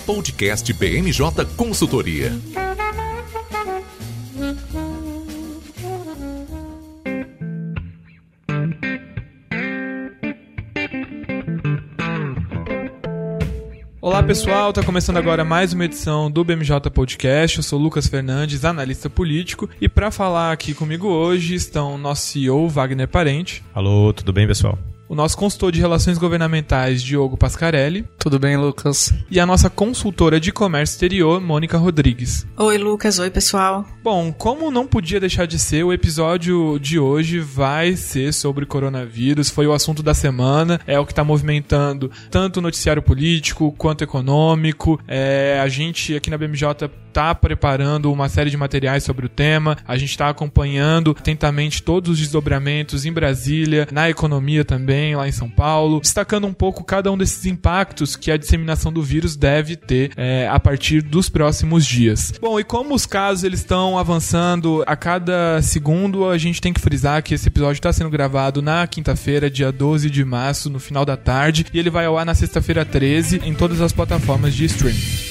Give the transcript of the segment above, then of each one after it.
Podcast BMJ Consultoria. Olá pessoal, tá começando agora mais uma edição do BMJ Podcast. Eu sou Lucas Fernandes, analista político, e para falar aqui comigo hoje estão nosso CEO Wagner Parente. Alô, tudo bem, pessoal? O nosso consultor de relações governamentais, Diogo Pascarelli. Tudo bem, Lucas? E a nossa consultora de comércio exterior, Mônica Rodrigues. Oi, Lucas. Oi, pessoal. Bom, como não podia deixar de ser, o episódio de hoje vai ser sobre coronavírus. Foi o assunto da semana, é o que está movimentando tanto o noticiário político quanto econômico. A gente aqui na BMJ está preparando uma série de materiais sobre o tema. A gente está acompanhando atentamente todos os desdobramentos em Brasília, na economia também, lá em São Paulo, destacando um pouco cada um desses impactos que a disseminação do vírus deve ter a partir dos próximos dias. Bom, e como os casos eles estão avançando a cada segundo, a gente tem que frisar que esse episódio está sendo gravado na quinta-feira, dia 12 de março, no final da tarde, e ele vai ao ar na sexta-feira 13 em todas as plataformas de streaming.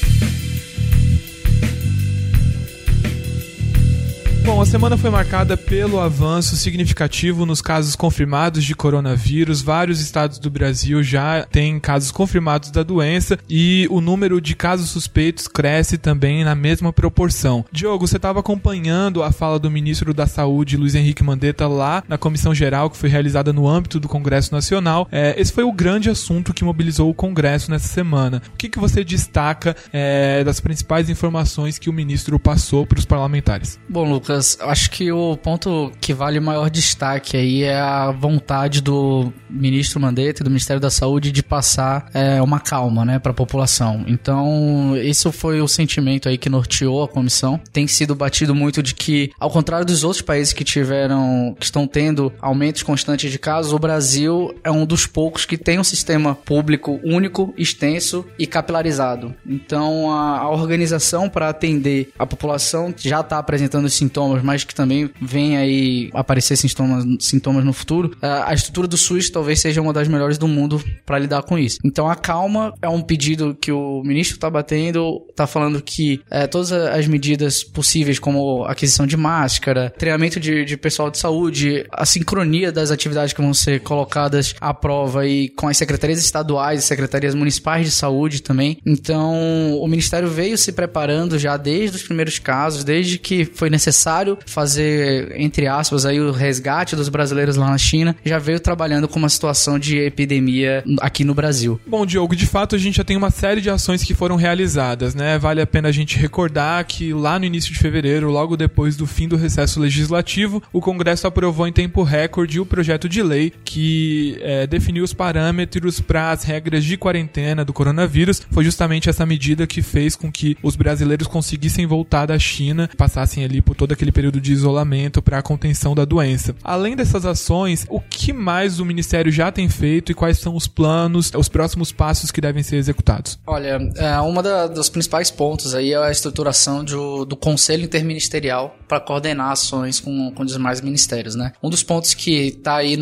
Bom, a semana foi marcada pelo avanço significativo nos casos confirmados de coronavírus. Vários estados do Brasil já têm casos confirmados da doença e o número de casos suspeitos cresce também na mesma proporção. Diogo, você estava acompanhando a fala do ministro da Saúde, Luiz Henrique Mandetta, lá na Comissão Geral, que foi realizada no âmbito do Congresso Nacional. Esse foi o grande assunto que mobilizou o Congresso nessa semana. O que você destaca das principais informações que o ministro passou para os parlamentares? Bom, Lucas, acho que o ponto que vale o maior destaque aí é a vontade do ministro Mandetta e do Ministério da Saúde de passar uma calma, né, para a população. Então, esse foi o sentimento aí que norteou a comissão. Tem sido batido muito de que, ao contrário dos outros países que estão tendo aumentos constantes de casos, o Brasil é um dos poucos que tem um sistema público único, extenso e capilarizado. Então, a organização para atender a população já está apresentando os sintomas, mas que também vem aí aparecer sintomas no futuro. A estrutura do SUS talvez seja uma das melhores do mundo para lidar com isso. Então a calma é um pedido que o ministro está batendo, está falando que todas as medidas possíveis, como aquisição de máscara, treinamento de pessoal de saúde, a sincronia das atividades que vão ser colocadas à prova aí com as secretarias estaduais e secretarias municipais de saúde também. Então o ministério veio se preparando já desde os primeiros casos, desde que foi necessário fazer, entre aspas, aí o resgate dos brasileiros lá na China, já veio trabalhando com uma situação de epidemia aqui no Brasil. Bom, Diogo, de fato a gente já tem uma série de ações que foram realizadas, né? Vale a pena a gente recordar que lá no início de fevereiro, logo depois do fim do recesso legislativo, o Congresso aprovou em tempo recorde o projeto de lei que definiu os parâmetros para as regras de quarentena do coronavírus. Foi justamente essa medida que fez com que os brasileiros conseguissem voltar da China, passassem ali por todo aquele período de isolamento para a contenção da doença. Além dessas ações, o que mais o Ministério já tem feito e quais são os planos, os próximos passos que devem ser executados? Olha, uma dos principais pontos aí é a estruturação do Conselho Interministerial para coordenar ações com os demais ministérios, né? Um dos pontos que está aí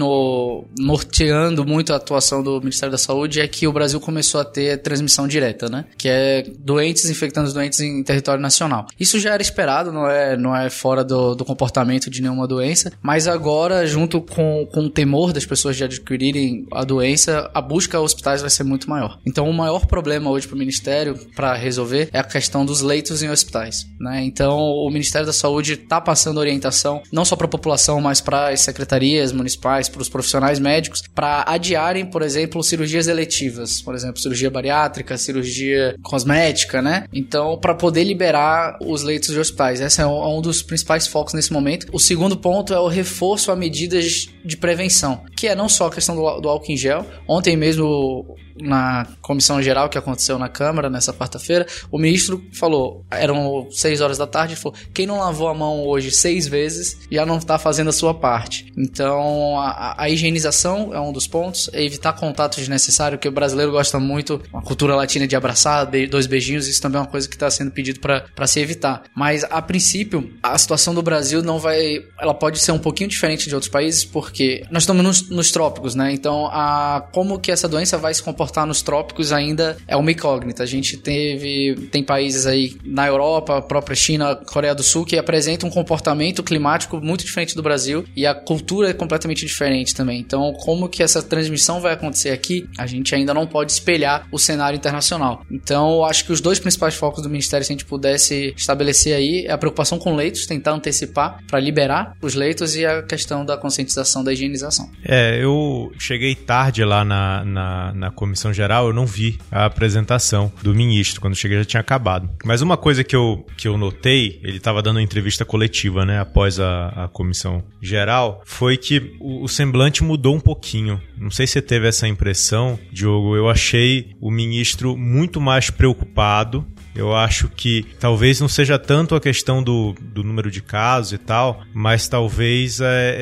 norteando muito a atuação do Ministério da Saúde é que o Brasil começou a ter transmissão direta, né? Que é doentes infectando os doentes em território nacional. Isso já era esperado, não é fora do comportamento de nenhuma doença, mas agora, junto com o temor das pessoas de adquirirem a doença, a busca a hospitais vai ser muito maior. Então, o maior problema hoje para o Ministério, para resolver, é a questão dos leitos em hospitais, né? Então, o Ministério da Saúde está passando orientação, não só para a população, mas para as secretarias municipais, para os profissionais médicos, para adiarem, por exemplo, cirurgias eletivas, por exemplo, cirurgia bariátrica, cirurgia cosmética, né? Então, para poder liberar os leitos de hospitais. Esse é um dos principais focos nesse momento. O segundo ponto é o reforço a medidas de prevenção, que é não só a questão do álcool em gel. Ontem mesmo, na comissão geral que aconteceu na Câmara, nessa quarta-feira, o ministro falou, eram 6 horas da tarde, ele falou, quem não lavou a mão hoje 6 vezes, já não está fazendo a sua parte. Então, a higienização é um dos pontos, é evitar contato desnecessário, que o brasileiro gosta muito, uma cultura latina de abraçar, 2 beijinhos, isso também é uma coisa que está sendo pedido para se evitar. Mas, a princípio, a situação do Brasil ela pode ser um pouquinho diferente de outros países, porque nós estamos nos trópicos, né? Então, como que essa doença vai se comportar comportar nos trópicos ainda é uma incógnita. A gente tem países aí na Europa, a própria China, Coreia do Sul, que apresentam um comportamento climático muito diferente do Brasil e a cultura é completamente diferente também. Então, como que essa transmissão vai acontecer aqui, a gente ainda não pode espelhar o cenário internacional. Então, eu acho que os dois principais focos do Ministério, se a gente pudesse estabelecer aí, é a preocupação com leitos, tentar antecipar para liberar os leitos e a questão da conscientização da higienização. Eu cheguei tarde lá na comissão geral, eu não vi a apresentação do ministro, quando cheguei já tinha acabado. Mas uma coisa que eu notei, ele estava dando uma entrevista coletiva, né, após a comissão geral, foi que o semblante mudou um pouquinho. Não sei se você teve essa impressão, Diogo, eu achei o ministro muito mais preocupado. Eu acho que talvez não seja tanto a questão do número de casos e tal, mas talvez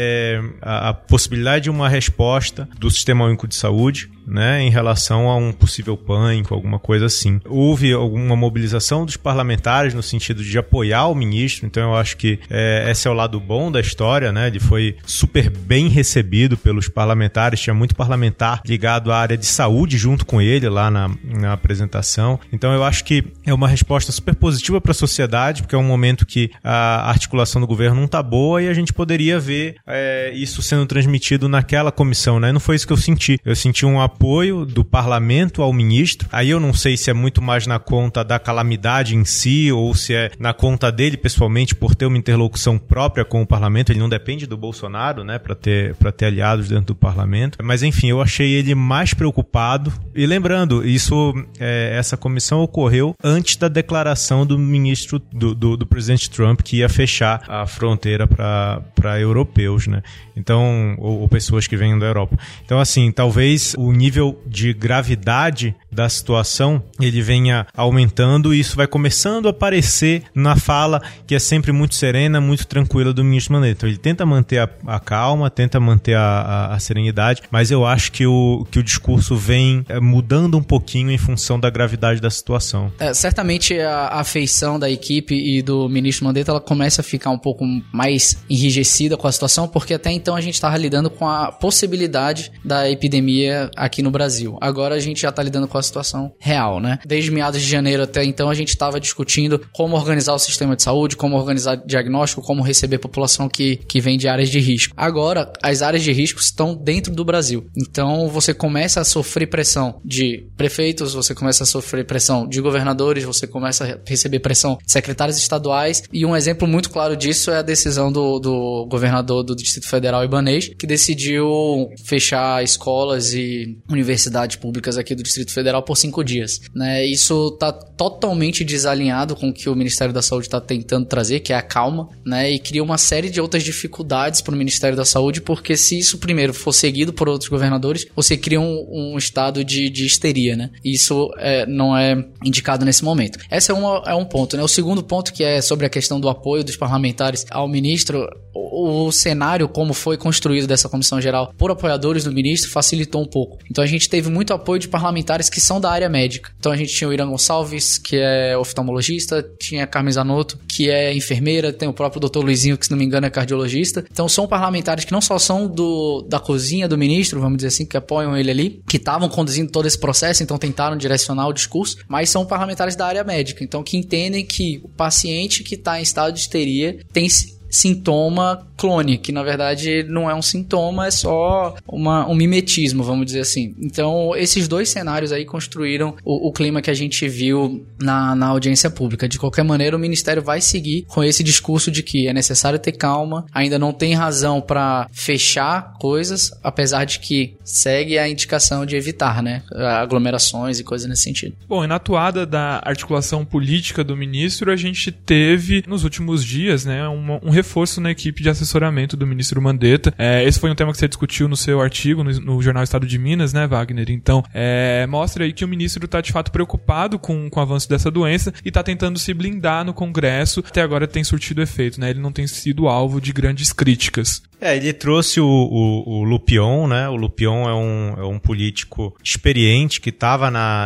a possibilidade de uma resposta do Sistema Único de Saúde, né, em relação a um possível pânico, alguma coisa assim. Houve alguma mobilização dos parlamentares no sentido de apoiar o ministro, então eu acho que esse é o lado bom da história, né? Ele foi super bem recebido pelos parlamentares, tinha muito parlamentar ligado à área de saúde junto com ele lá na apresentação. Então eu acho que é uma resposta super positiva para a sociedade, porque é um momento que a articulação do governo não está boa e a gente poderia ver isso sendo transmitido naquela comissão, né? Não foi isso que eu senti. Eu senti um apoio do parlamento ao ministro. Aí eu não sei se é muito mais na conta da calamidade em si ou se é na conta dele pessoalmente por ter uma interlocução própria com o parlamento. Ele não depende do Bolsonaro, né, para ter aliados dentro do parlamento. Mas enfim, eu achei ele mais preocupado. E lembrando, essa comissão ocorreu antes da declaração do ministro do presidente Trump que ia fechar a fronteira para europeus, né? Então, ou pessoas que vêm da Europa. Então, assim, talvez o nível de gravidade da situação ele venha aumentando e isso vai começando a aparecer na fala que é sempre muito serena, muito tranquila do ministro Mandetta. Então, ele tenta manter a calma, tenta manter a serenidade, mas eu acho que o discurso vem mudando um pouquinho em função da gravidade da situação. Certamente a afeição da equipe e do ministro Mandetta ela começa a ficar um pouco mais enrijecida com a situação, porque até então a gente estava lidando com a possibilidade da epidemia aqui no Brasil. Agora a gente já está lidando com a situação real, né? Desde meados de janeiro até então a gente estava discutindo como organizar o sistema de saúde, como organizar diagnóstico, como receber a população que vem de áreas de risco. Agora, as áreas de risco estão dentro do Brasil. Então você começa a sofrer pressão de prefeitos, você começa a sofrer pressão de governadores, você começa a receber pressão de secretários estaduais e um exemplo muito claro disso é a decisão do governador do Distrito Federal Ibanez, que decidiu fechar escolas e universidades públicas aqui do Distrito Federal por 5 dias, né? Isso está totalmente desalinhado com o que o Ministério da Saúde está tentando trazer, que é a calma, né? E cria uma série de outras dificuldades para o Ministério da Saúde, porque se isso primeiro for seguido por outros governadores, você cria um estado de histeria, né? E isso não é indicado nesse momento. Esse é um ponto, né? O segundo ponto, que é sobre a questão do apoio dos parlamentares ao ministro, o cenário como foi construído dessa comissão geral por apoiadores do ministro facilitou um pouco. Então a gente teve muito apoio de parlamentares que são da área médica. Então a gente tinha o Irã Gonçalves, que é oftalmologista, tinha a Carmen Zanotto, que é enfermeira, tem o próprio Dr. Luizinho, que se não me engano é cardiologista. Então são parlamentares que não só são da cozinha do ministro, vamos dizer assim, que apoiam ele ali, que estavam conduzindo todo esse processo, então tentaram direcionar o discurso, mas são parlamentares da área médica, então que entendem que o paciente que está em estado de histeria tem sintoma clone, que na verdade não é um sintoma, é só um mimetismo, vamos dizer assim. Então, esses dois cenários aí construíram o clima que a gente viu na audiência pública. De qualquer maneira, o Ministério vai seguir com esse discurso de que é necessário ter calma, ainda não tem razão para fechar coisas, apesar de que segue a indicação de evitar, né, aglomerações e coisas nesse sentido. Bom, e na atuada da articulação política do ministro, a gente teve, nos últimos dias, né, um reforço na equipe de assessoramento do ministro Mandetta. Esse foi um tema que você discutiu no seu artigo no jornal Estado de Minas, né, Wagner? Então, mostra aí que o ministro está de fato preocupado com o avanço dessa doença e está tentando se blindar no Congresso. Até agora tem surtido efeito, né? Ele não tem sido alvo de grandes críticas. Ele trouxe o Lupion, né? O Lupion é um político experiente que estava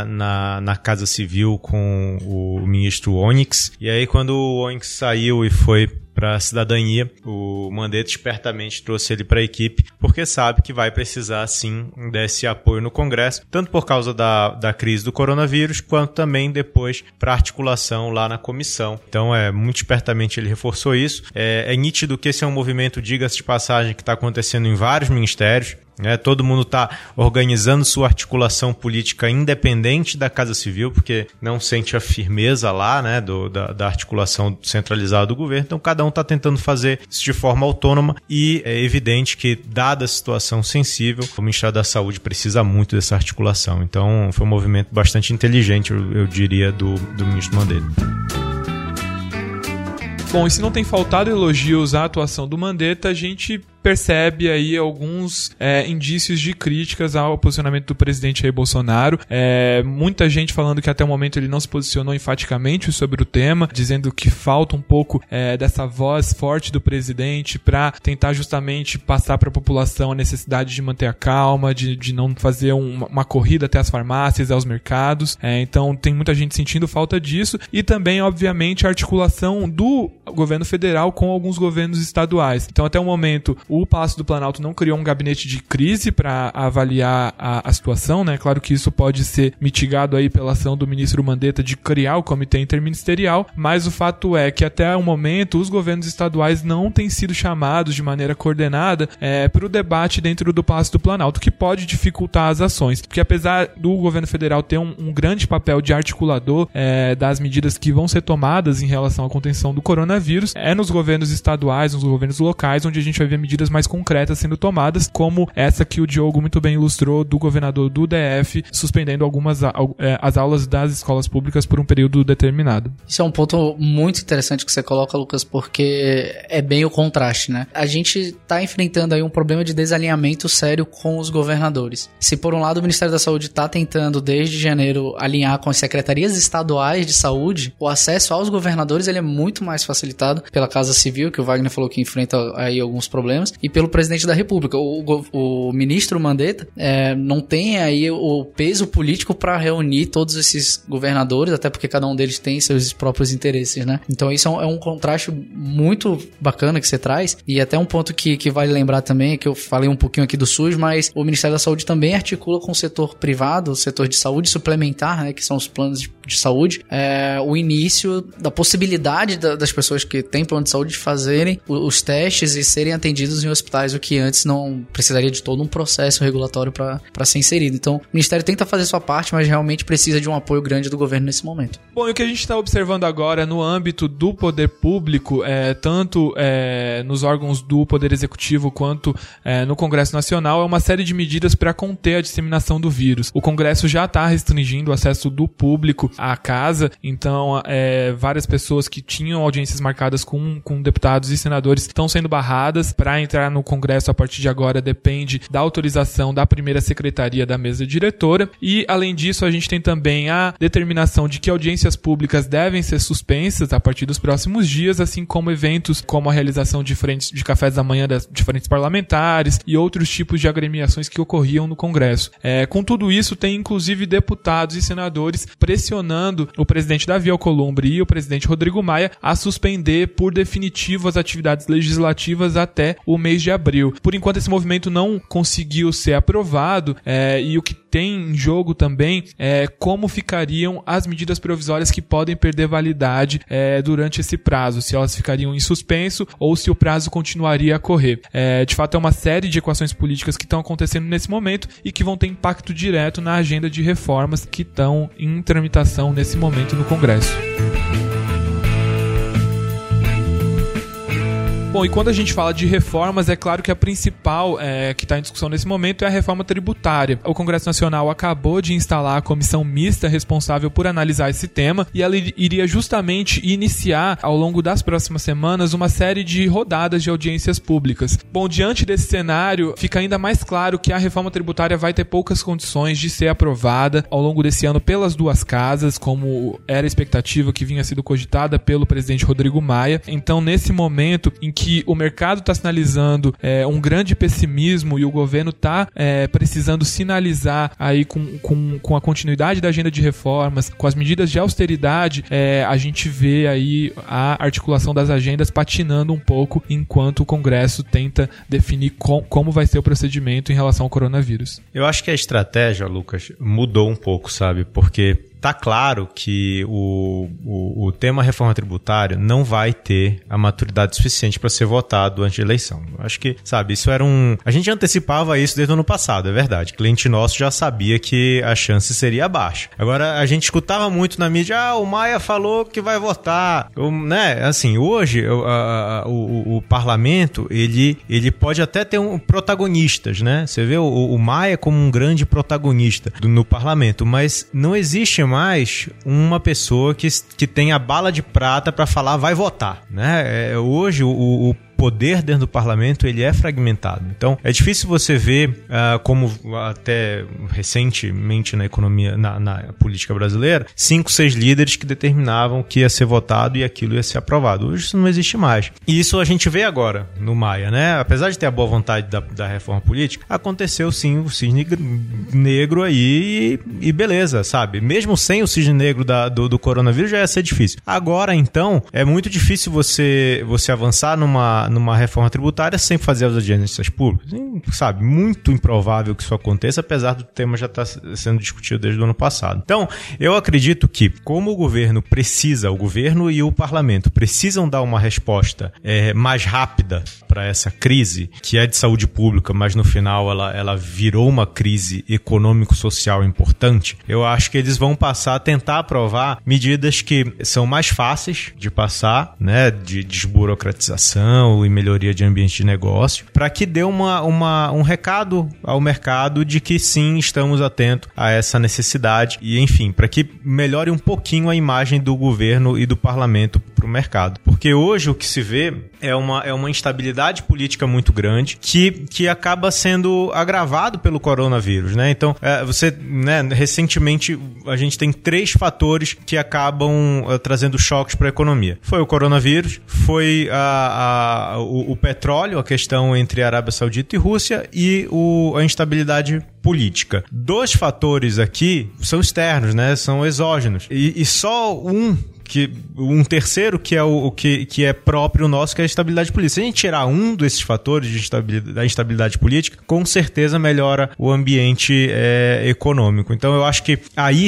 na Casa Civil com o ministro Onyx. E aí, quando o Onyx saiu e foi para a cidadania. O Mandetta espertamente trouxe ele para a equipe, porque sabe que vai precisar, sim, desse apoio no Congresso, tanto por causa da crise do coronavírus, quanto também depois para articulação lá na comissão. Então, muito espertamente ele reforçou isso. É nítido que esse é um movimento, diga-se de passagem, que está acontecendo em vários ministérios. Todo mundo está organizando sua articulação política independente da Casa Civil, porque não sente a firmeza lá, né, da articulação centralizada do governo. Então, cada um está tentando fazer isso de forma autônoma e é evidente que, dada a situação sensível, o Ministério da Saúde precisa muito dessa articulação. Então, foi um movimento bastante inteligente, eu diria, do ministro Mandetta. Bom, e se não tem faltado elogios à atuação do Mandetta, a gente percebe aí alguns indícios de críticas ao posicionamento do presidente Jair Bolsonaro. Muita gente falando que até o momento ele não se posicionou enfaticamente sobre o tema, dizendo que falta um pouco dessa voz forte do presidente para tentar justamente passar para a população a necessidade de manter a calma, de não fazer uma corrida até as farmácias, aos mercados. Então tem muita gente sentindo falta disso e também, obviamente, a articulação do governo federal com alguns governos estaduais. Então, até o momento, o Palácio do Planalto não criou um gabinete de crise para avaliar a situação, né? Claro que isso pode ser mitigado aí pela ação do ministro Mandetta de criar o comitê interministerial, mas o fato é que até o momento os governos estaduais não têm sido chamados de maneira coordenada para o debate dentro do Palácio do Planalto, que pode dificultar as ações, porque apesar do governo federal ter um grande papel de articulador das medidas que vão ser tomadas em relação à contenção do coronavírus, nos governos estaduais, nos governos locais, onde a gente vai ver medidas mais concretas sendo tomadas, como essa que o Diogo muito bem ilustrou, do governador do DF, suspendendo as aulas das escolas públicas por um período determinado. Isso é um ponto muito interessante que você coloca, Lucas, porque é bem o contraste, né? A gente está enfrentando aí um problema de desalinhamento sério com os governadores. Se por um lado o Ministério da Saúde está tentando desde janeiro alinhar com as secretarias estaduais de saúde, o acesso aos governadores ele é muito mais facilitado pela Casa Civil, que o Wagner falou que enfrenta aí alguns problemas, e pelo presidente da República. O ministro Mandetta não tem aí o peso político para reunir todos esses governadores, até porque cada um deles tem seus próprios interesses, né? Então isso é um contraste muito bacana que você traz, e até um ponto que vale lembrar também, é que eu falei um pouquinho aqui do SUS, mas o Ministério da Saúde também articula com o setor privado, o setor de saúde suplementar, né, que são os planos de saúde, o início da possibilidade das pessoas que têm plano de saúde de fazerem os testes e serem atendidos em hospitais, o que antes não precisaria de todo um processo regulatório para ser inserido. Então, o Ministério tenta fazer sua parte, mas realmente precisa de um apoio grande do governo nesse momento. Bom, e o que a gente está observando agora no âmbito do poder público, tanto nos órgãos do Poder Executivo quanto no Congresso Nacional, é uma série de medidas para conter a disseminação do vírus. O Congresso já está restringindo o acesso do público à casa, então várias pessoas que tinham audiências marcadas com deputados e senadores estão sendo barradas. Para entrar no Congresso a partir de agora depende da autorização da primeira secretaria da mesa diretora, e além disso a gente tem também a determinação de que audiências públicas devem ser suspensas a partir dos próximos dias, assim como eventos como a realização de frentes de cafés da manhã das diferentes parlamentares e outros tipos de agremiações que ocorriam no Congresso. Com tudo isso, tem inclusive deputados e senadores pressionando o presidente Davi Alcolumbre e o presidente Rodrigo Maia a suspender por definitivo as atividades legislativas até o mês de abril. Por enquanto, esse movimento não conseguiu ser aprovado, e o que tem em jogo também é como ficariam as medidas provisórias que podem perder validade durante esse prazo, se elas ficariam em suspenso ou se o prazo continuaria a correr. De fato, é uma série de equações políticas que estão acontecendo nesse momento e que vão ter impacto direto na agenda de reformas que estão em tramitação nesse momento no Congresso. Bom, e quando a gente fala de reformas, é claro que a principal que está em discussão nesse momento é a reforma tributária. O Congresso Nacional acabou de instalar a comissão mista responsável por analisar esse tema, e ela iria justamente iniciar, ao longo das próximas semanas, uma série de rodadas de audiências públicas. Bom, diante desse cenário, fica ainda mais claro que a reforma tributária vai ter poucas condições de ser aprovada ao longo desse ano pelas duas casas, como era a expectativa que vinha sido cogitada pelo presidente Rodrigo Maia. Então, nesse momento em que que o mercado está sinalizando um grande pessimismo e o governo está precisando sinalizar aí com a continuidade da agenda de reformas, com as medidas de austeridade, a gente vê aí a articulação das agendas patinando um pouco enquanto o Congresso tenta definir como vai ser o procedimento em relação ao coronavírus. Eu acho que a estratégia, Lucas, mudou um pouco, sabe? Porque tá claro que o tema reforma tributária não vai ter a maturidade suficiente para ser votado antes da eleição. Eu acho que, sabe, isso era a gente antecipava isso desde o ano passado, é verdade. O cliente nosso já sabia que a chance seria baixa. Agora, a gente escutava muito na mídia, o Maia falou que vai votar. Né? Assim, hoje, o parlamento, ele pode até ter protagonistas, né? Você vê o Maia como um grande protagonista no parlamento, mas não existe mais uma pessoa que tem a bala de prata para falar vai votar, né? Hoje o poder dentro do parlamento ele é fragmentado. Então, é difícil você ver como até recentemente na economia, na política brasileira, 5, 6 líderes que determinavam que ia ser votado e aquilo ia ser aprovado. Hoje isso não existe mais. E isso a gente vê agora no Maia, né? Apesar de ter a boa vontade da reforma política, aconteceu sim o cisne negro aí e beleza, sabe? Mesmo sem o cisne negro do coronavírus já ia ser difícil. Agora, então, é muito difícil você avançar numa reforma tributária sem fazer as audiências públicas. Sabe, muito improvável que isso aconteça, apesar do tema já estar sendo discutido desde o ano passado. Então, eu acredito que, como o governo e o parlamento precisam dar uma resposta mais rápida para essa crise, que é de saúde pública, mas no final ela virou uma crise econômico-social importante, eu acho que eles vão passar a tentar aprovar medidas que são mais fáceis de passar, né, de desburocratização e melhoria de ambiente de negócio, para que dê um recado ao mercado de que sim, estamos atentos a essa necessidade e, enfim, para que melhore um pouquinho a imagem do governo e do parlamento para o mercado. Porque hoje o que se vê é uma instabilidade política muito grande que acaba sendo agravado pelo coronavírus, né? Então, recentemente a gente tem 3 fatores que acabam trazendo choques para a economia. Foi o coronavírus, foi o petróleo, a questão entre Arábia Saudita e Rússia e a instabilidade política. 2 fatores aqui são externos, né? São exógenos. E só um terceiro que é que é próprio nosso, que é a estabilidade política. Se a gente tirar um desses fatores da instabilidade política, com certeza melhora o ambiente econômico. Então eu acho que aí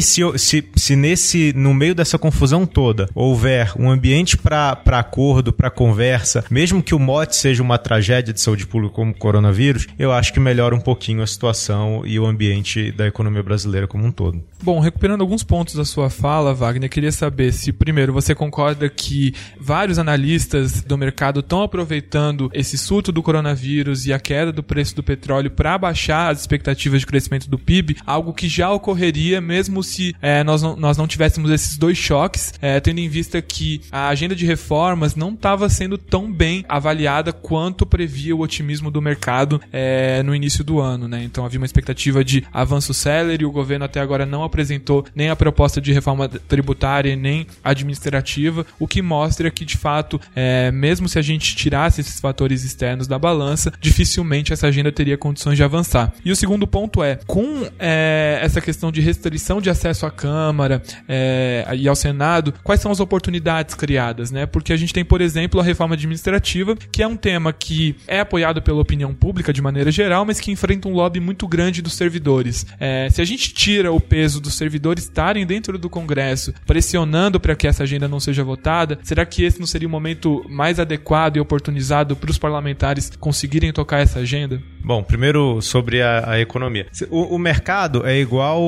se no meio dessa confusão toda houver um ambiente para acordo, para conversa, mesmo que o mote seja uma tragédia de saúde pública como o coronavírus, eu acho que melhora um pouquinho a situação e o ambiente da economia brasileira como um todo. Bom, recuperando alguns pontos da sua fala, Wagner, queria saber se, primeiro, você concorda que vários analistas do mercado estão aproveitando esse surto do coronavírus e a queda do preço do petróleo para baixar as expectativas de crescimento do PIB, algo que já ocorreria mesmo se nós não tivéssemos esses 2 choques, tendo em vista que a agenda de reformas não estava sendo tão bem avaliada quanto previa o otimismo do mercado no início do ano, né? Então havia uma expectativa de avanço célere, o governo até agora não apresentou nem a proposta de reforma tributária nem administrativa, o que mostra que, de fato, mesmo se a gente tirasse esses fatores externos da balança, dificilmente essa agenda teria condições de avançar. E o segundo ponto com essa questão de restrição de acesso à Câmara e ao Senado, quais são as oportunidades criadas, né? Porque a gente tem, por exemplo, a reforma administrativa, que é um tema que é apoiado pela opinião pública de maneira geral, mas que enfrenta um lobby muito grande dos servidores. Se a gente tira o peso dos servidores estarem dentro do Congresso, pressionando para que essa agenda não seja votada, será que esse não seria o momento mais adequado e oportunizado para os parlamentares conseguirem tocar essa agenda? Bom, primeiro sobre a economia. O mercado é igual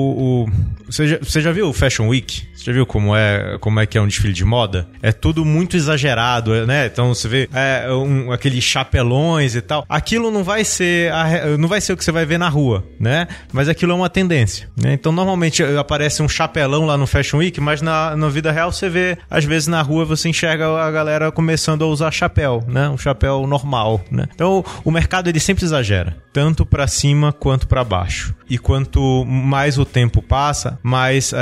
Você já viu o Fashion Week? Você já viu como é que é um desfile de moda? É tudo muito exagerado, né? Então você vê aqueles chapelões e tal. Aquilo não vai ser o que você vai ver na rua, né? Mas aquilo é uma tendência, né? Então normalmente aparece um chapelão lá no Fashion Week, mas na vida real você vê, às vezes na rua você enxerga a galera começando a usar chapéu, né? Um chapéu normal, né? Então o mercado ele sempre exagera, tanto para cima quanto para baixo. e quanto mais o tempo passa, mais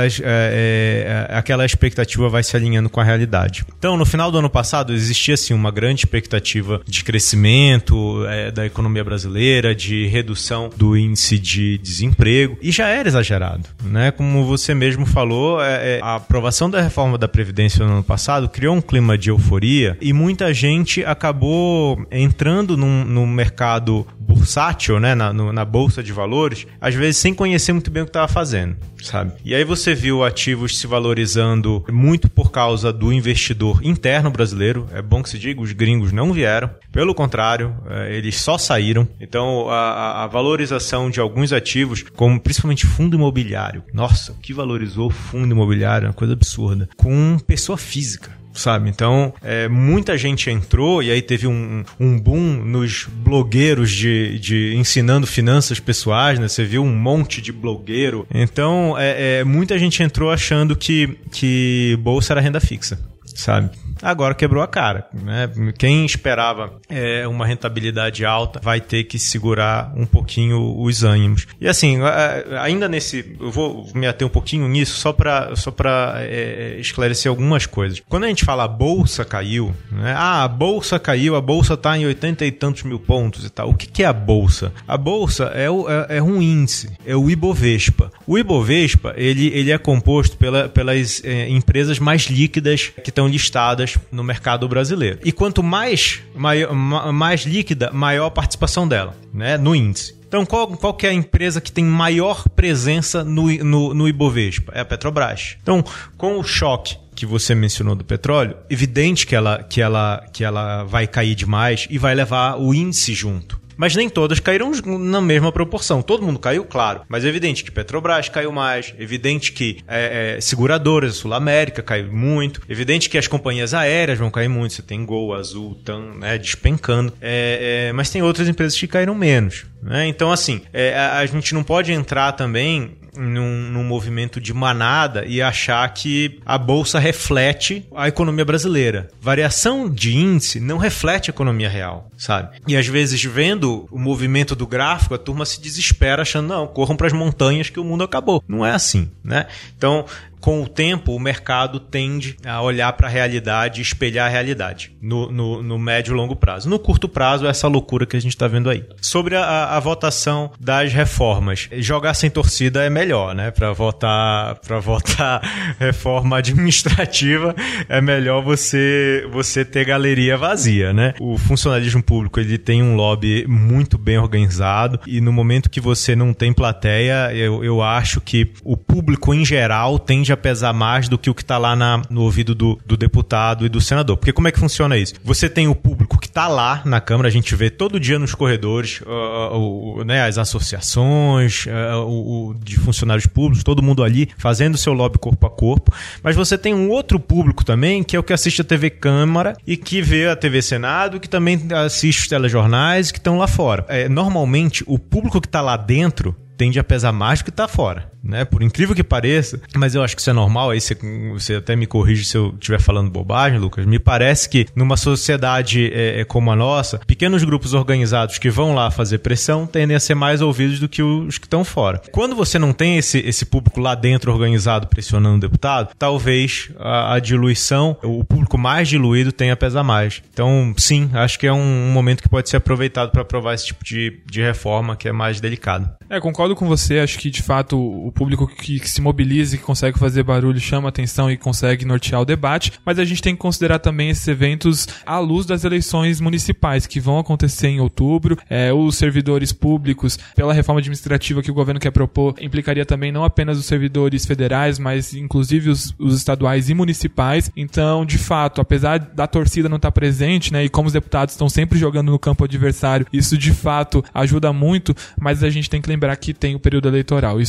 aquela expectativa vai se alinhando com a realidade. Então, no final do ano passado, existia assim, uma grande expectativa de crescimento da economia brasileira, de redução do índice de desemprego, e já era exagerado, né? Como você mesmo falou, a aprovação da reforma da Previdência no ano passado criou um clima de euforia e muita gente acabou entrando no mercado bursátil, né? Na bolsa de valores, às vezes sem conhecer muito bem o que estava fazendo, sabe? E aí você viu ativos se valorizando muito por causa do investidor interno brasileiro. É bom que se diga, os gringos não vieram. Pelo contrário, eles só saíram. Então, a valorização de alguns ativos, como principalmente fundo imobiliário. Nossa, o que valorizou o fundo imobiliário? É uma coisa absurda. Com pessoa física. Sabe? Então, muita gente entrou e aí teve um boom nos blogueiros de ensinando finanças pessoais, né? Você viu um monte de blogueiro. Então, muita gente entrou achando que bolsa era renda fixa, sabe? Agora quebrou a cara, né? Quem esperava uma rentabilidade alta vai ter que segurar um pouquinho os ânimos. E assim, ainda eu vou me ater um pouquinho nisso só para esclarecer algumas coisas. Quando a gente fala a bolsa caiu, né? A bolsa caiu, a bolsa está em 80 e tantos mil pontos e tal. O que é a bolsa? A bolsa é um índice, é o Ibovespa. O Ibovespa, ele é composto pelas empresas mais líquidas que estão listadas no mercado brasileiro. E quanto mais líquida, maior a participação dela, né, no índice. Então, qual que é a empresa que tem maior presença no Ibovespa? É a Petrobras. Então, com o choque que você mencionou do petróleo, evidente que ela vai cair demais e vai levar o índice junto. Mas nem todas caíram na mesma proporção. Todo mundo caiu, claro. Mas é evidente que Petrobras caiu mais. É evidente que seguradoras, Sul América caiu muito. É evidente que as companhias aéreas vão cair muito. Você tem Gol, Azul, TAM, né, despencando. Mas tem outras empresas que caíram menos. Né? Então, assim, a gente não pode entrar também num movimento de manada e achar que a bolsa reflete a economia brasileira. Variação de índice não reflete a economia real, sabe? E às vezes, vendo o movimento do gráfico, a turma se desespera achando, não, corram para as montanhas que o mundo acabou. Não é assim, né? Então, com o tempo, o mercado tende a olhar para a realidade e espelhar a realidade no médio e longo prazo. No curto prazo, essa loucura que a gente está vendo aí. Sobre a votação das reformas. Jogar sem torcida é melhor, né? Para votar reforma administrativa, é melhor você ter galeria vazia, né? O funcionalismo público, ele tem um lobby muito bem organizado e no momento que você não tem plateia, eu acho que o público em geral tende a pesar mais do que o que está lá no ouvido do deputado e do senador. Porque como é que funciona isso? Você tem o público que está lá na Câmara, a gente vê todo dia nos corredores, né, as associações de funcionários públicos, todo mundo ali fazendo seu lobby corpo a corpo. Mas você tem um outro público também, que é o que assiste a TV Câmara e que vê a TV Senado, que também assiste os telejornais que estão lá fora. Normalmente, o público que está lá dentro tende a pesar mais do que está fora, né? Por incrível que pareça, mas eu acho que isso é normal, aí você até me corrige se eu estiver falando bobagem, Lucas. Me parece que numa sociedade como a nossa, pequenos grupos organizados que vão lá fazer pressão tendem a ser mais ouvidos do que os que estão fora. Quando você não tem esse público lá dentro organizado pressionando o deputado, talvez a diluição, o público mais diluído tenha a pesar mais. Então, sim, acho que é um momento que pode ser aproveitado para aprovar esse tipo de reforma que é mais delicado. Concordo com você, acho que de fato o público que se mobiliza e que consegue fazer barulho chama atenção e consegue nortear o debate, mas a gente tem que considerar também esses eventos à luz das eleições municipais que vão acontecer em outubro. Os servidores públicos, pela reforma administrativa que o governo quer propor, implicaria também não apenas os servidores federais, mas inclusive os estaduais e municipais. Então, de fato, apesar da torcida não estar presente, né, e como os deputados estão sempre jogando no campo adversário, isso de fato ajuda muito, mas a gente tem que lembrar que tem o período eleitoral. Isso não sai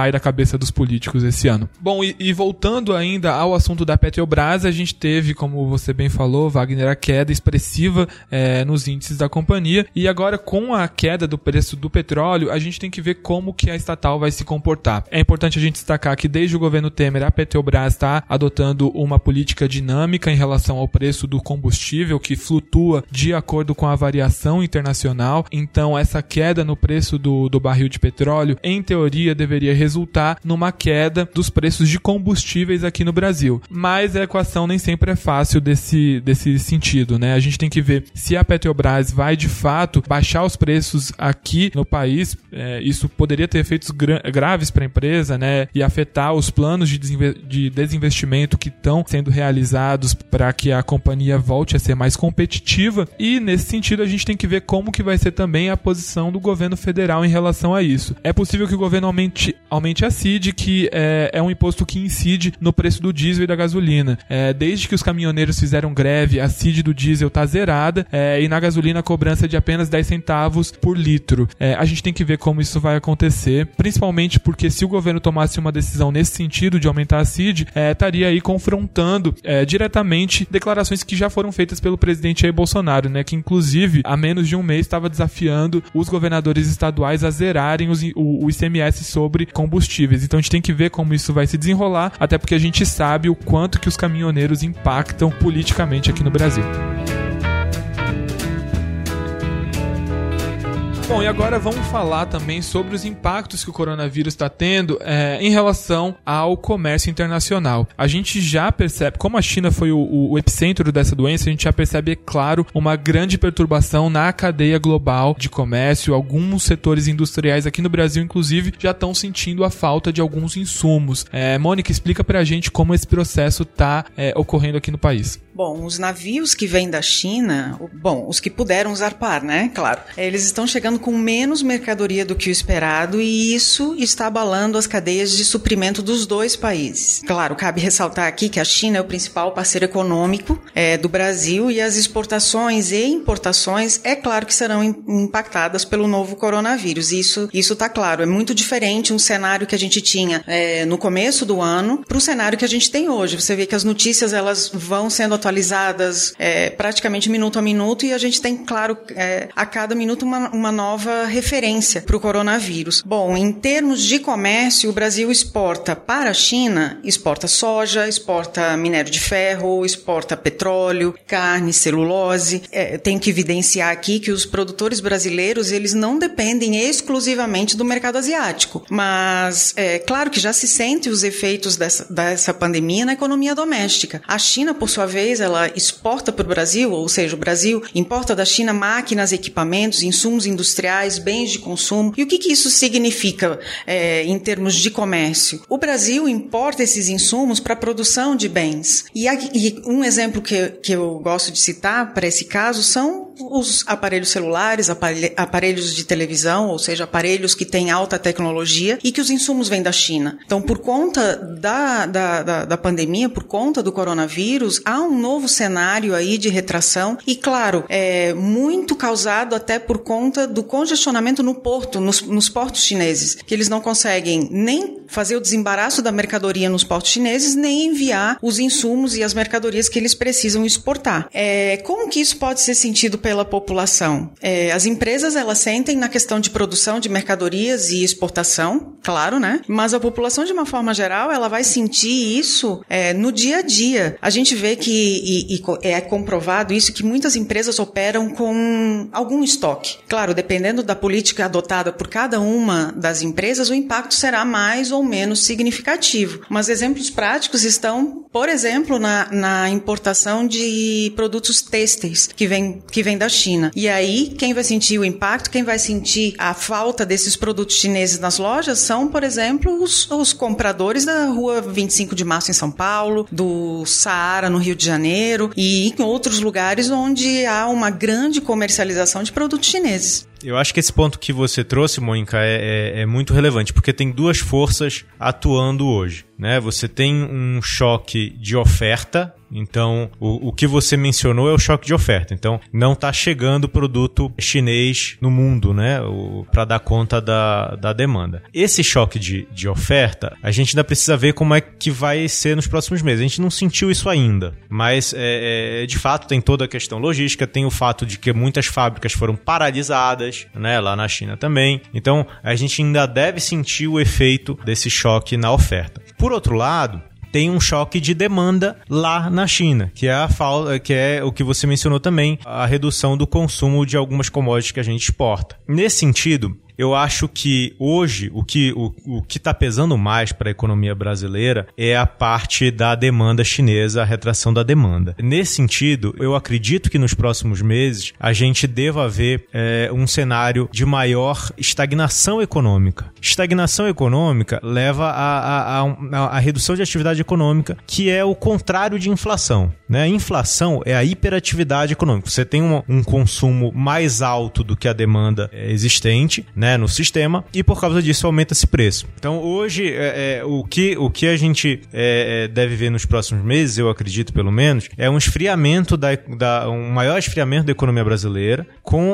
sai da cabeça dos políticos esse ano. Bom, e voltando ainda ao assunto da Petrobras, a gente teve, como você bem falou, Wagner, a queda expressiva nos índices da companhia, e agora com a queda do preço do petróleo, a gente tem que ver como que a estatal vai se comportar. É importante a gente destacar que desde o governo Temer, a Petrobras está adotando uma política dinâmica em relação ao preço do combustível, que flutua de acordo com a variação internacional. Então, essa queda no preço do barril de petróleo, em teoria, deveria resultar numa queda dos preços de combustíveis aqui no Brasil. Mas a equação nem sempre é fácil desse sentido, né? A gente tem que ver se a Petrobras vai, de fato, baixar os preços aqui no país. Isso poderia ter efeitos graves para a empresa, né? E afetar os planos de desinvestimento que estão sendo realizados para que a companhia volte a ser mais competitiva. E, nesse sentido, a gente tem que ver como que vai ser também a posição do governo federal em relação a isso. É possível que o governo aumente a CID, que é um imposto que incide no preço do diesel e da gasolina. Desde que os caminhoneiros fizeram greve, a CID do diesel está zerada, e na gasolina a cobrança de apenas 10 centavos por litro. A gente tem que ver como isso vai acontecer, principalmente porque se o governo tomasse uma decisão nesse sentido de aumentar a CID, estaria aí confrontando diretamente declarações que já foram feitas pelo presidente Jair Bolsonaro, né, que inclusive há menos de um mês estava desafiando os governadores estaduais a zerarem o ICMS sobre combustíveis. Então a gente tem que ver como isso vai se desenrolar, até porque a gente sabe o quanto que os caminhoneiros impactam politicamente aqui no Brasil. Bom, e agora vamos falar também sobre os impactos que o coronavírus está tendo em relação ao comércio internacional. A gente já percebe, como a China foi o epicentro dessa doença, a gente já percebe, é claro, uma grande perturbação na cadeia global de comércio. Alguns setores industriais aqui no Brasil, inclusive, já estão sentindo a falta de alguns insumos. Mônica, explica pra gente como esse processo está ocorrendo aqui no país. Bom, os navios que vêm da China, os que puderam zarpar, né? Claro, eles estão chegando com menos mercadoria do que o esperado e isso está abalando as cadeias de suprimento dos dois países. Claro, cabe ressaltar aqui que a China é o principal parceiro econômico do Brasil e as exportações e importações, é claro que serão impactadas pelo novo coronavírus. Isso está claro. É muito diferente um cenário que a gente tinha no começo do ano para o cenário que a gente tem hoje. Você vê que as notícias elas vão sendo atualizadas praticamente minuto a minuto e a gente tem, claro, a cada minuto uma nova referência para o coronavírus. Bom, em termos de comércio, o Brasil exporta para a China, exporta soja, exporta minério de ferro, exporta petróleo, carne, celulose. Tenho que evidenciar aqui que os produtores brasileiros, eles não dependem exclusivamente do mercado asiático, mas claro que já se sente os efeitos dessa pandemia na economia doméstica. A China, por sua vez, ela exporta para o Brasil, ou seja, o Brasil importa da China máquinas, equipamentos, insumos industriais, bens de consumo. E o que isso significa em termos de comércio? O Brasil importa esses insumos para a produção de bens. E um exemplo que eu gosto de citar para esse caso são os aparelhos celulares, aparelhos de televisão, ou seja, aparelhos que têm alta tecnologia e que os insumos vêm da China. Então, por conta da pandemia, por conta do coronavírus, há um novo cenário aí de retração e, claro, muito causado até por conta do congestionamento no porto, nos portos chineses, que eles não conseguem nem fazer o desembaraço da mercadoria nos portos chineses, nem enviar os insumos e as mercadorias que eles precisam exportar. Como que isso pode ser sentido pela população? As empresas, elas sentem na questão de produção de mercadorias e exportação, claro, né? Mas a população, de uma forma geral, ela vai sentir isso no dia a dia. A gente vê que, é comprovado isso, que muitas empresas operam com algum estoque. Claro, dependendo da política adotada por cada uma das empresas, o impacto será mais ou menos significativo. Mas exemplos práticos estão, por exemplo, na importação de produtos têxteis que vem da China. E aí, quem vai sentir o impacto, quem vai sentir a falta desses produtos chineses nas lojas são, por exemplo, os compradores da Rua 25 de Março em São Paulo, do Saara no Rio de Janeiro e em outros lugares onde há uma grande comercialização de produtos chineses. Eu acho que esse ponto que você trouxe, Mônica, é muito relevante, porque tem duas forças atuando hoje, né? Você tem um choque de oferta Então, o que você mencionou é o choque de oferta. Então, não está chegando produto chinês no mundo, né, para dar conta da demanda. Esse choque de oferta, a gente ainda precisa ver como é que vai ser nos próximos meses. A gente não sentiu isso ainda, mas de fato tem toda a questão logística, tem o fato de que muitas fábricas foram paralisadas, né, lá na China também. Então, a gente ainda deve sentir o efeito desse choque na oferta. Por outro lado, tem um choque de demanda lá na China, que é o que você mencionou também, a redução do consumo de algumas commodities que a gente exporta. Nesse sentido, eu acho que hoje o que está pesando mais para a economia brasileira é a parte da demanda chinesa, a retração da demanda. Nesse sentido, eu acredito que nos próximos meses a gente deva ver um cenário de maior estagnação econômica. Estagnação econômica leva a redução de atividade econômica, que é o contrário de inflação, né? A inflação é a hiperatividade econômica. Você tem um consumo mais alto do que a demanda existente, né, no sistema, e por causa disso aumenta esse preço. Então hoje o que a gente deve ver nos próximos meses, eu acredito pelo menos, é um esfriamento um maior esfriamento da economia brasileira, com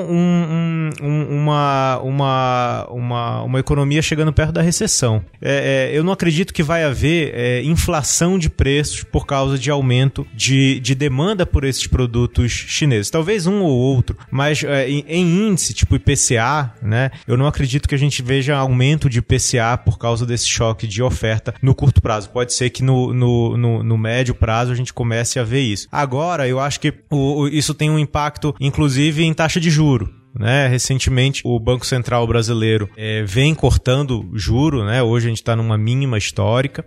uma economia chegando perto da recessão. Eu não acredito que vai haver inflação de preços por causa de aumento de demanda por esses produtos chineses. Talvez um ou outro, mas em índice, tipo IPCA, né, eu não acredito que a gente veja aumento de IPCA por causa desse choque de oferta no curto prazo. Pode ser que no médio prazo a gente comece a ver isso. Agora, eu acho que isso tem um impacto, inclusive, em taxa de juro. Né? Recentemente o Banco Central brasileiro vem cortando juro, né? Hoje a gente está numa mínima histórica,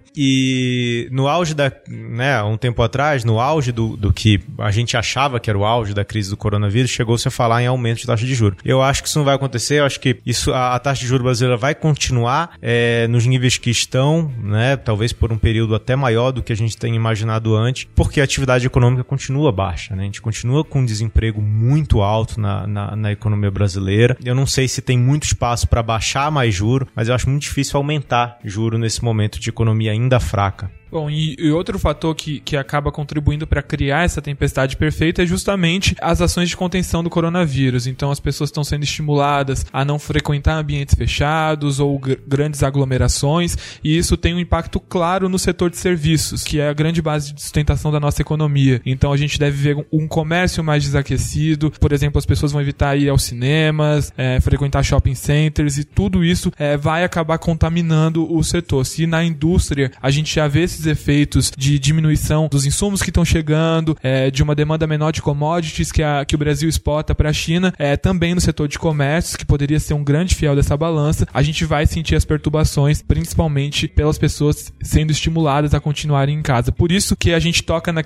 e no auge há um tempo atrás, no auge do que a gente achava que era o auge da crise do coronavírus, chegou-se a falar em aumento de taxa de juro. Eu acho que isso não vai acontecer. Eu acho que a taxa de juro brasileira vai continuar nos níveis que estão, né? Talvez por um período até maior do que a gente tem imaginado antes, porque a atividade econômica continua baixa, né? A gente continua com um desemprego muito alto na economia brasileira. Eu não sei se tem muito espaço para baixar mais juro, mas eu acho muito difícil aumentar juro nesse momento de economia ainda fraca. Bom, e outro fator que acaba contribuindo para criar essa tempestade perfeita é justamente as ações de contenção do coronavírus. Então as pessoas estão sendo estimuladas a não frequentar ambientes fechados ou grandes aglomerações, e isso tem um impacto claro no setor de serviços, que é a grande base de sustentação da nossa economia. Então a gente deve ver um comércio mais desaquecido. Por exemplo, as pessoas vão evitar ir aos cinemas, frequentar shopping centers, e tudo isso vai acabar contaminando o setor. Se na indústria a gente já vê esses efeitos de diminuição dos insumos que estão chegando, de uma demanda menor de commodities que o Brasil exporta para a China, também no setor de comércios, que poderia ser um grande fiel dessa balança, a gente vai sentir as perturbações, principalmente pelas pessoas sendo estimuladas a continuarem em casa. Por isso que a gente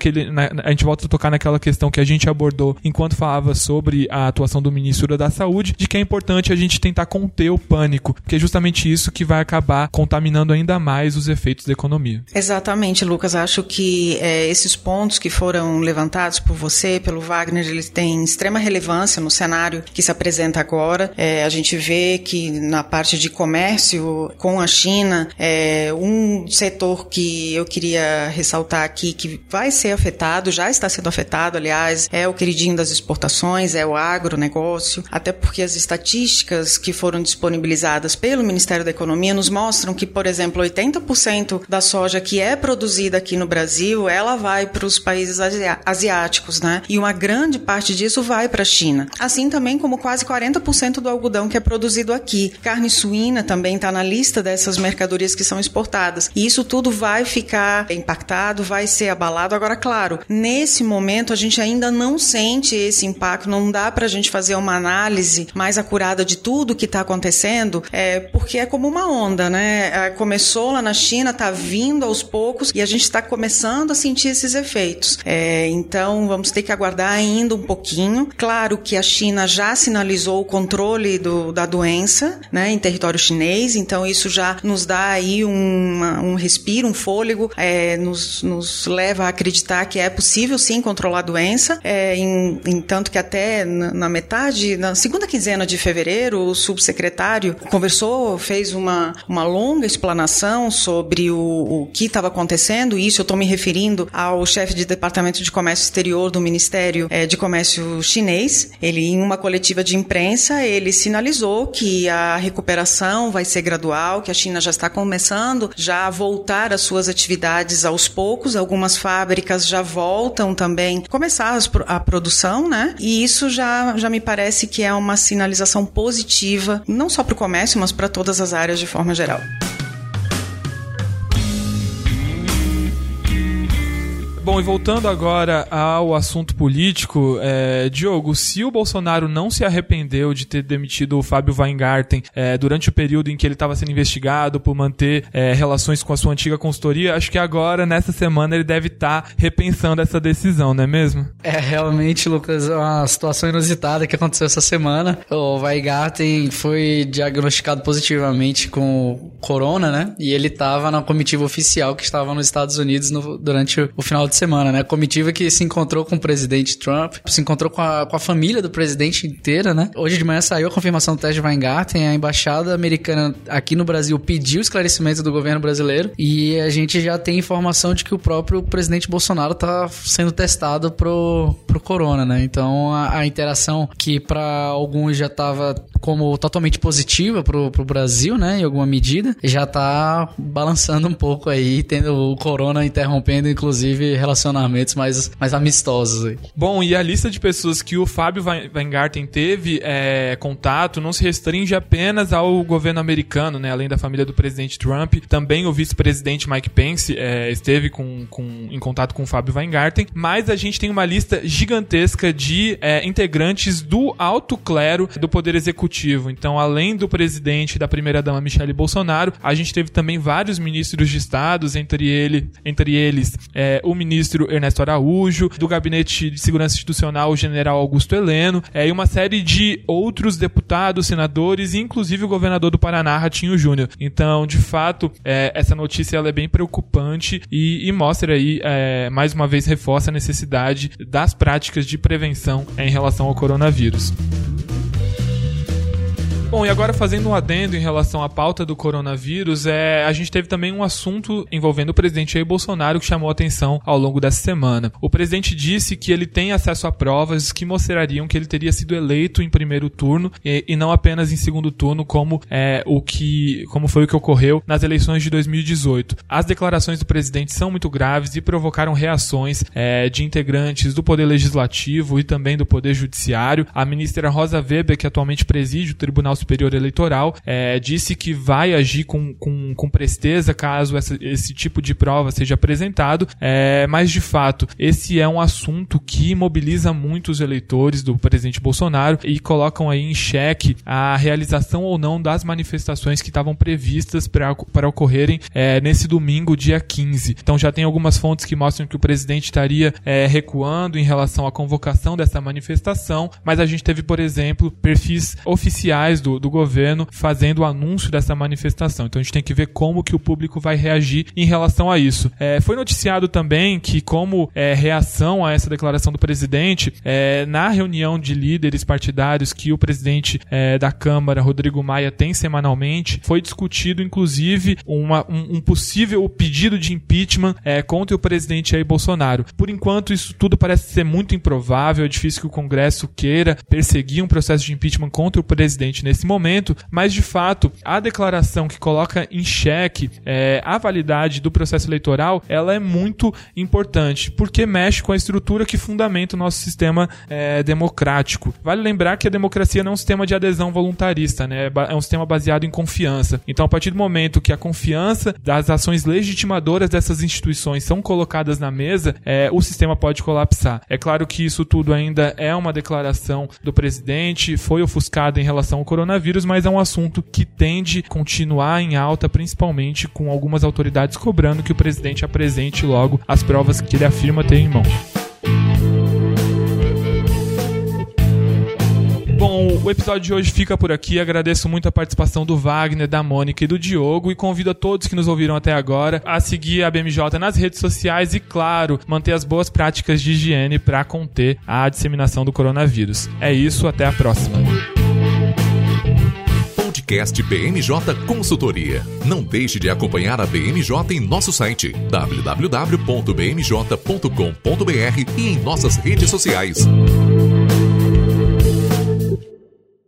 a gente volta a tocar naquela questão que a gente abordou enquanto falava sobre a atuação do Ministro da Saúde, de que é importante a gente tentar conter o pânico, porque é justamente isso que vai acabar contaminando ainda mais os efeitos da economia. Exatamente, Lucas. Acho que esses pontos que foram levantados por você, pelo Wagner, eles têm extrema relevância no cenário que se apresenta agora. A gente vê que na parte de comércio com a China, um setor que eu queria ressaltar aqui que vai ser afetado, já está sendo afetado, aliás, é o queridinho das exportações, é o agronegócio, até porque as estatísticas que foram disponibilizadas pelo Ministério da Economia nos mostram que, por exemplo, 80% da soja que é produzida aqui no Brasil, ela vai para os países asiáticos, né? E uma grande parte disso vai para a China. Assim também como quase 40% do algodão que é produzido aqui. Carne suína também está na lista dessas mercadorias que são exportadas. E isso tudo vai ficar impactado, vai ser abalado. Agora, claro, nesse momento a gente ainda não sente esse impacto, não dá para a gente fazer uma análise mais acurada de tudo que está acontecendo, porque é como uma onda, né? Começou lá na China, está vindo aos poucos e a gente está começando a sentir esses efeitos. Então, vamos ter que aguardar ainda um pouquinho. Claro que a China já sinalizou o controle da doença, né, em território chinês, então isso já nos dá aí um respiro, um fôlego, nos leva a acreditar que é possível sim controlar a doença, tanto que até na segunda quinzena de fevereiro, o subsecretário conversou, fez uma longa explanação sobre o que estava acontecendo, e isso eu estou me referindo ao chefe de departamento de comércio exterior do Ministério de Comércio chinês. Ele, em uma coletiva de imprensa, ele sinalizou que a recuperação vai ser gradual, que a China já está começando já a voltar às suas atividades aos poucos, algumas fábricas já voltam também, começar a produção, né? E isso já me parece que é uma sinalização positiva, não só para o comércio, mas para todas as áreas de forma geral. Bom, e voltando agora ao assunto político, Diogo, se o Bolsonaro não se arrependeu de ter demitido o Fábio Weingarten durante o período em que ele estava sendo investigado por manter relações com a sua antiga consultoria, acho que agora, nessa semana, ele deve estar repensando essa decisão, não é mesmo? Realmente, Lucas, é uma situação inusitada que aconteceu essa semana. O Weingarten foi diagnosticado positivamente com corona, né? E ele estava na comitiva oficial que estava nos Estados Unidos durante o final de semana, né? A comitiva que se encontrou com o presidente Trump, se encontrou com a família do presidente inteira, né? Hoje de manhã saiu a confirmação do teste de Weingarten, a embaixada americana aqui no Brasil pediu esclarecimento do governo brasileiro e a gente já tem informação de que o próprio presidente Bolsonaro tá sendo testado pro corona, né? Então a interação que para alguns já tava como totalmente positiva pro Brasil, né? Em alguma medida, já tá balançando um pouco aí, tendo o corona interrompendo, inclusive, relacionamentos mais amistosos aí. Bom, e a lista de pessoas que o Fábio Weingarten teve contato não se restringe apenas ao governo americano, né? Além da família do presidente Trump, também o vice-presidente Mike Pence esteve em contato com o Fábio Weingarten, mas a gente tem uma lista gigantesca de integrantes do alto clero do Poder Executivo. Então, além do presidente e da primeira-dama Michele Bolsonaro, a gente teve também vários ministros de estados, entre eles o ministro Ernesto Araújo, do Gabinete de Segurança Institucional o general Augusto Heleno, e uma série de outros deputados, senadores e inclusive o governador do Paraná, Ratinho Júnior. Então, de fato, essa notícia ela é bem preocupante e mostra aí, mais uma vez, reforça a necessidade das práticas de prevenção em relação ao coronavírus. Bom, e agora fazendo um adendo em relação à pauta do coronavírus, a gente teve também um assunto envolvendo o presidente Jair Bolsonaro que chamou a atenção ao longo dessa semana. O presidente disse que ele tem acesso a provas que mostrariam que ele teria sido eleito em primeiro turno e não apenas em segundo turno, como foi o que ocorreu nas eleições de 2018. As declarações do presidente são muito graves e provocaram reações de integrantes do Poder Legislativo e também do Poder Judiciário. A ministra Rosa Weber, que atualmente preside o Tribunal Superior Eleitoral, disse que vai agir com presteza caso esse tipo de prova seja apresentado, mas de fato esse é um assunto que mobiliza muitos eleitores do presidente Bolsonaro e colocam aí em xeque a realização ou não das manifestações que estavam previstas para ocorrerem nesse domingo, dia 15. Então já tem algumas fontes que mostram que o presidente estaria recuando em relação à convocação dessa manifestação, mas a gente teve, por exemplo, perfis oficiais do governo fazendo o anúncio dessa manifestação. Então a gente tem que ver como que o público vai reagir em relação a isso. Foi noticiado também que, como reação a essa declaração do presidente, na reunião de líderes partidários que o presidente da Câmara, Rodrigo Maia, tem semanalmente, foi discutido inclusive um possível pedido de impeachment contra o presidente Jair Bolsonaro. Por enquanto isso tudo parece ser muito improvável, é difícil que o Congresso queira perseguir um processo de impeachment contra o presidente nesse momento, mas de fato a declaração que coloca em xeque a validade do processo eleitoral, ela é muito importante, porque mexe com a estrutura que fundamenta o nosso sistema democrático. Vale lembrar que a democracia não é um sistema de adesão voluntarista, né? É um sistema baseado em confiança. Então, a partir do momento que a confiança das ações legitimadoras dessas instituições são colocadas na mesa, o sistema pode colapsar. É claro que isso tudo ainda é uma declaração do presidente, foi ofuscada em relação ao coronavírus, mas é um assunto que tende a continuar em alta, principalmente com algumas autoridades cobrando que o presidente apresente logo as provas que ele afirma ter em mão. Bom, o episódio de hoje fica por aqui. Agradeço muito a participação do Wagner, da Mônica e do Diogo e convido a todos que nos ouviram até agora a seguir a BMJ nas redes sociais e, claro, manter as boas práticas de higiene para conter a disseminação do coronavírus. É isso, até a próxima. podcast BMJ Consultoria. Não deixe de acompanhar a BMJ em nosso site www.bmj.com.br e em nossas redes sociais.